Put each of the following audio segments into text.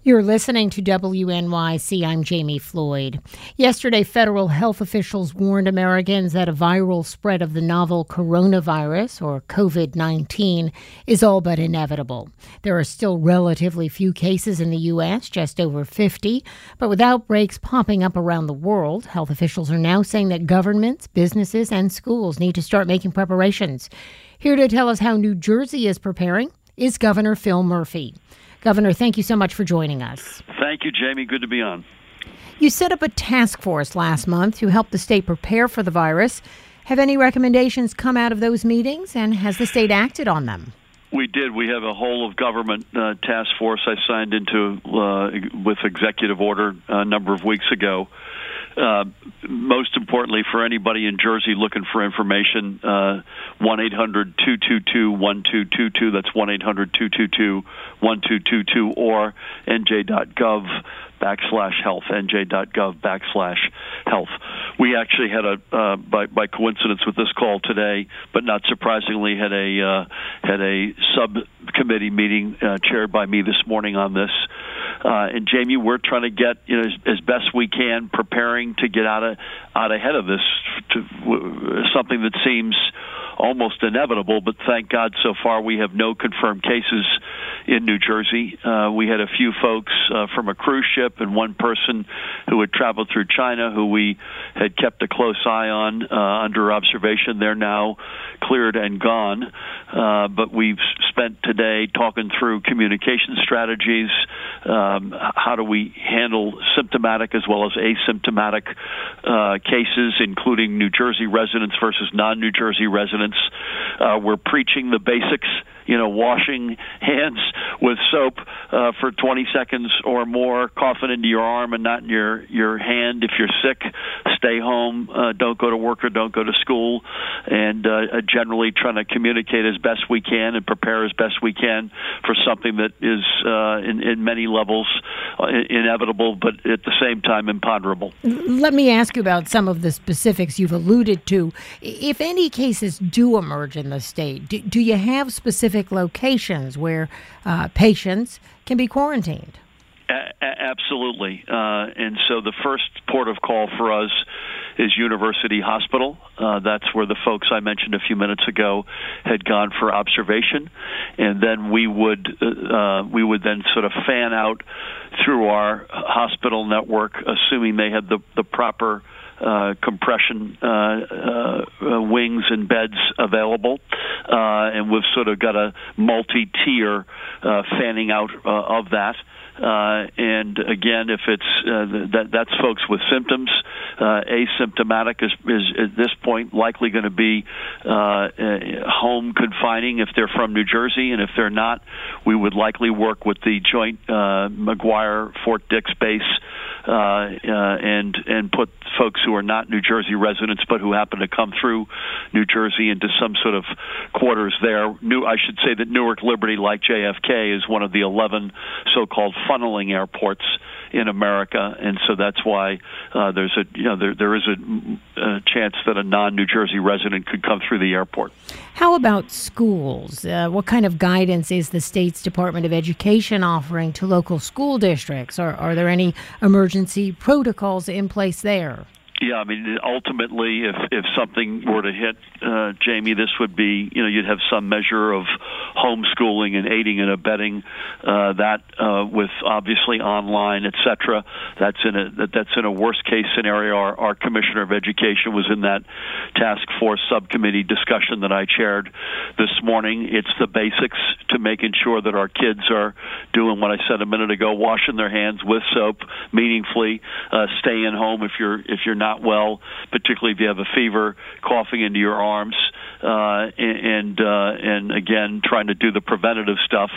You're listening to WNYC. I'm Jamie Floyd. Yesterday, federal health officials warned Americans that a viral spread of the novel coronavirus, or COVID-19, is all but inevitable. There are still relatively few cases in the U.S., just over 50, but with outbreaks popping up around the world, health officials are now saying that governments, businesses, and schools need to start making preparations. Here to tell us how New Jersey is preparing is Governor Phil Murphy. Governor, thank you so much for joining us. Thank you, Jamie. Good to be on. You set up a task force last month to help the state prepare for the virus. Have any recommendations come out of those meetings, and has the state acted on them? We did. We have a whole of government task force I signed into with executive order a number of weeks ago. Most importantly, for anybody in Jersey looking for information, 1-800-222-1222. That's 1-800-222-1222 or nj.gov/health, nj.gov/health. We actually had by coincidence with this call today, but not surprisingly, had a subcommittee meeting chaired by me this morning on this. And Jamie, we're trying to get as best we can, preparing to get out ahead of this, something that seems almost inevitable, but thank God so far we have no confirmed cases in New Jersey. We had a few folks from a cruise ship and one person who had traveled through China who we had kept a close eye on under observation. They're now cleared and gone. But we've spent today talking through communication strategies. How do we handle symptomatic as well as asymptomatic cases, including New Jersey residents versus non-New Jersey residents? We're preaching the basics, washing hands with soap for 20 seconds or more, coughing into your arm and not in your hand. If you're sick, stay home, don't go to work or don't go to school, and generally trying to communicate as best we can and prepare as best we can for something that is in many levels inevitable, but at the same time imponderable. Let me ask you about some of the specifics you've alluded to. If any cases do emerge in the state, do you have specific locations where patients can be quarantined? Absolutely. And so the first port of call for us is University Hospital. That's where the folks I mentioned a few minutes ago had gone for observation. And then we would then sort of fan out through our hospital network, assuming they had the proper compression wings and beds available, and we've sort of got a multi-tier fanning out of that. And again, if it's that's folks with symptoms, asymptomatic is at this point likely going to be home confining if they're from New Jersey, and if they're not, we would likely work with the joint McGuire Fort Dix base and put folks who are not New Jersey residents but who happen to come through New Jersey into some sort of quarters there. I should say that Newark Liberty, like JFK, is one of the 11 so-called funneling airports in America, and so that's why there is a chance that a non-New Jersey resident could come through the airport. How about schools? What kind of guidance is the state's Department of Education offering to local school districts? Are there any emergency protocols in place there? Yeah, I mean, ultimately, if something were to hit, Jamie, this would be, you'd have some measure of homeschooling and aiding and abetting that with obviously online, et cetera. That's in a worst case scenario. Our Commissioner of Education was in that task force subcommittee discussion that I chaired this morning. It's the basics to making sure that our kids are doing what I said a minute ago, washing their hands with soap meaningfully, staying home if you're not well, particularly if you have a fever, coughing into your arms, and again trying to do the preventative stuff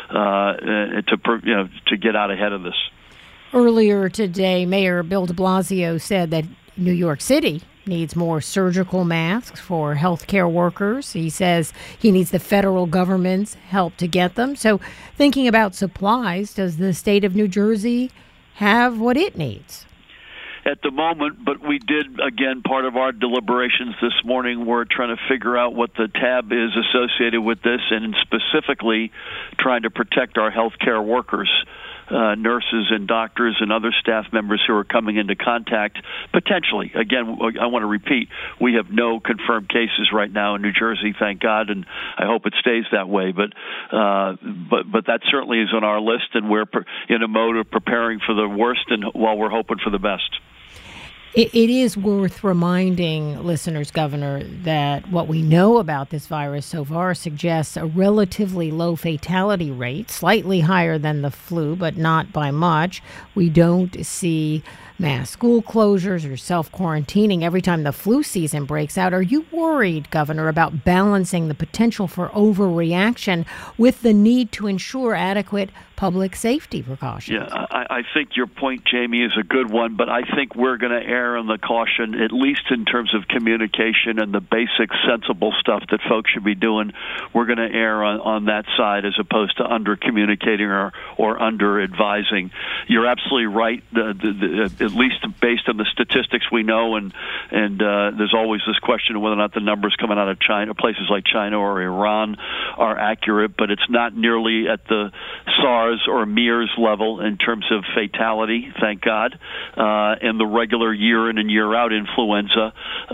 to get out ahead of this. Earlier today, Mayor Bill de Blasio said that New York City needs more surgical masks for healthcare workers. He says he needs the federal government's help to get them. So thinking about supplies, does the state of New Jersey have what it needs? At the moment, but we did, again, part of our deliberations this morning, we're trying to figure out what the tab is associated with this, and specifically trying to protect our healthcare workers. nurses and doctors and other staff members who are coming into contact potentially. Again, I want to repeat, we have no confirmed cases right now in New Jersey, thank God, and I hope it stays that way. But that certainly is on our list, and we're in a mode of preparing for the worst and while we're hoping for the best. It is worth reminding listeners, Governor, that what we know about this virus so far suggests a relatively low fatality rate, slightly higher than the flu, but not by much. We don't see mass school closures or self-quarantining every time the flu season breaks out. Are you worried, Governor, about balancing the potential for overreaction with the need to ensure adequate public safety precautions? Yeah, I think your point, Jamie, is a good one, but I think we're going to err on the caution, at least in terms of communication and the basic sensible stuff that folks should be doing. We're going to err on that side as opposed to under-communicating or under-advising. You're absolutely right, at least based on the statistics we know, and there's always this question of whether or not the numbers coming out of China, places like China or Iran, are accurate, but it's not nearly at the SARS or MERS level in terms of fatality, thank God. And the regular year in and year out influenza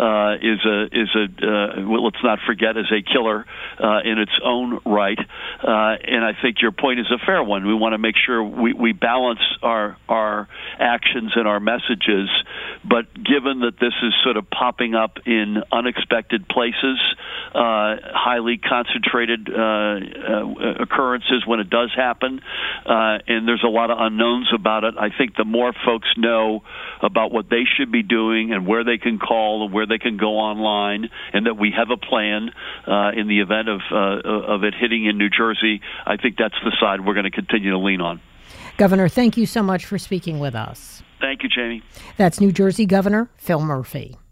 let's not forget, is a killer in its own right. And I think your point is a fair one. We want to make sure we balance our actions and our messages, but given that this is sort of popping up in unexpected places, highly concentrated occurrences when it does happen, and there's a lot of unknowns about it. I think the more folks know about what they should be doing and where they can call and where they can go online, and that we have a plan in the event of it hitting in New Jersey, I think that's the side we're going to continue to lean on. Governor, thank you so much for speaking with us. Thank you, Jamie. That's New Jersey Governor Phil Murphy.